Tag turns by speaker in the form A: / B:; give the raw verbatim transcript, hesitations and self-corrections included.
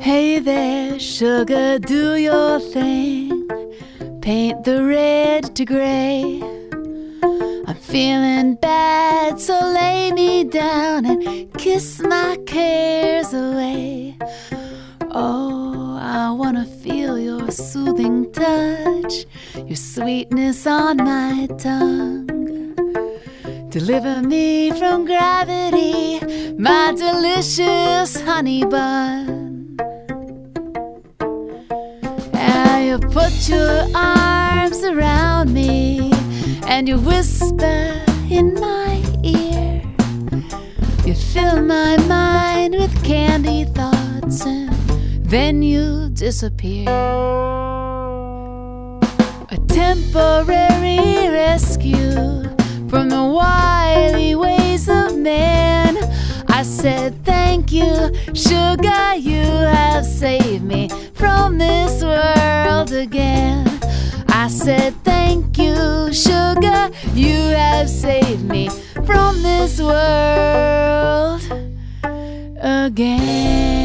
A: Hey there, sugar, do your thing. Paint the red to gray. I'm feeling bad, so lay me down and kiss my cares away. Oh, I wanna feel your soothing touch, your sweetness on my tongue. Deliver me from gravity, my delicious honey bun. And you put your arms around me and you whisper in my ear. You fill my mind with candy thoughts and then you disappear. A temporary rescue from the wily ways of man. I said thank you, sugar, you have saved me from this world again. I said thank you, sugar, you have saved me from this world again.